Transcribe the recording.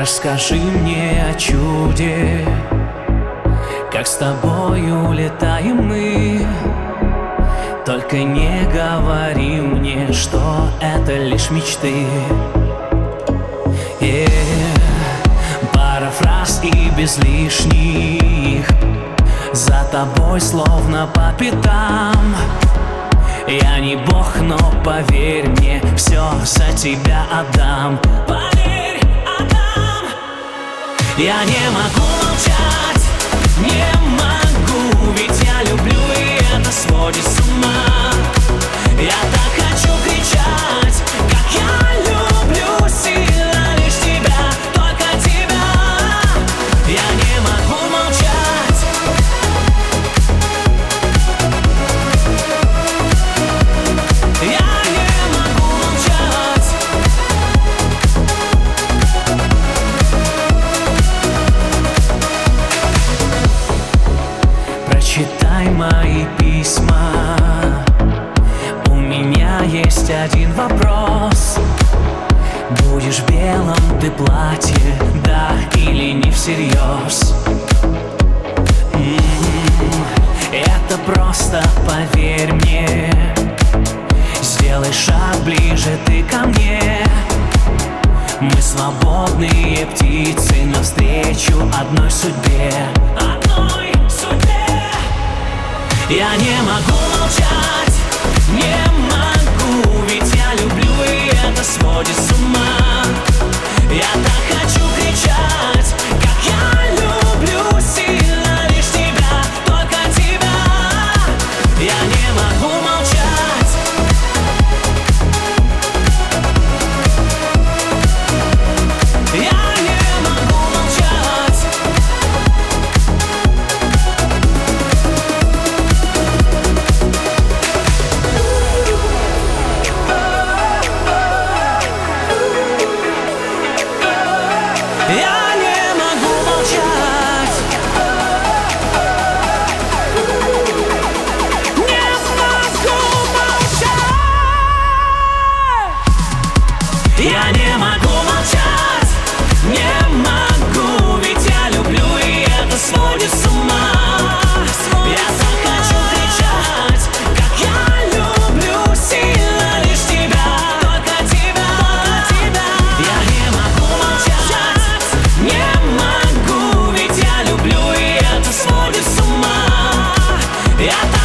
Расскажи мне о чуде, как с тобою летаем мы. Только не говори мне, что это лишь мечты. Пара фраз и без лишних, за тобой словно по пятам. Я не бог, но поверь мне, все за тебя отдам. Поверь, отдам. Я не могу молчать, не могу, ведь я люблю, и это сводит с ума. Я так хочу кричать, как я люблю сильно лишь тебя, только тебя. Я не могу молчать. Я не могу молчать. Прочитай мои письма. У меня есть один вопрос. Будешь в белом ты платье, да или не всерьез? Это просто поверь мне. Сделай шаг ближе ты ко мне. Мы свободные птицы навстречу одной судьбе. Одной судьбе. Я не могу молчать, не могу, ведь я люблю, и это сводит с ума. Я так хочу кричать, как я люблю сильно лишь тебя, только тебя. Я не могу молчать. Я не могу молчать. Я не могу молчать. Не могу молчать. Я не могу молчать. Не могу, ведь я люблю, и это сводит с ума. Я так хочу кричать, как я люблю сильно лишь тебя, только тебя, только тебя. Я не могу молчать, не могу, ведь я люблю, и это сводит с ума. Я